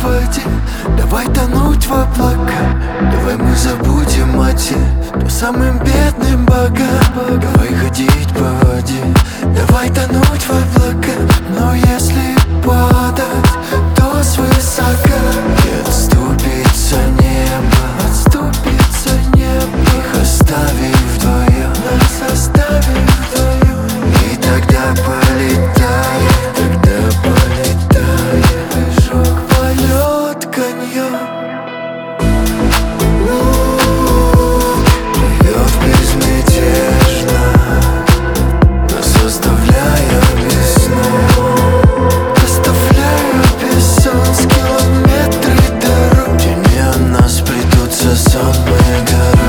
воде, давай тонуть в облака. Давай мы забудем о те, кто самым бедным богам. Давай ходить по воде, давай тонуть в облака. Но если падать, то свысока. И отступится небо, их оставив вдвоем, нас оставив вдвоем. И тогда полетаем, прыжок, полет, каньон. Плывет безмятежно, нас оставляя без сна. Оставляя без солнца километры дорог. В тени о нас плетутся сонные горы.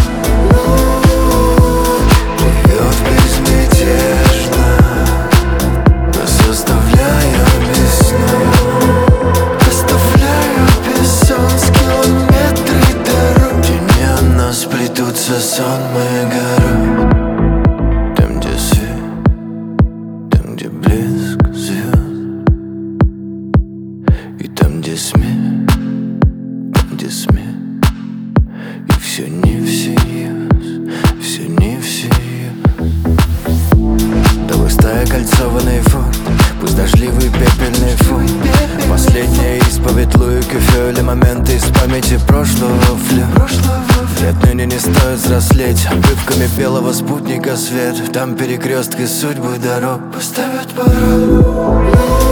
Плывет безмятежно, нас оставляя без сна. Оставляя без солнца километры дорог. В тени о нас плетутся сонные горы. Там, где свет, там, где блеск звезд. И там, где смех, там, где смех. И все не всерьез, все не всерьез. Давай стая кольцованный фон, пусть дождливый пепельный фон. Последняя исповедь Луи Кюфе или моменты из памяти прошлого флер. Отныне не стоит взрослеть обрывками белого спутника свет. Там перекрестки судьбы дорог поставят порог.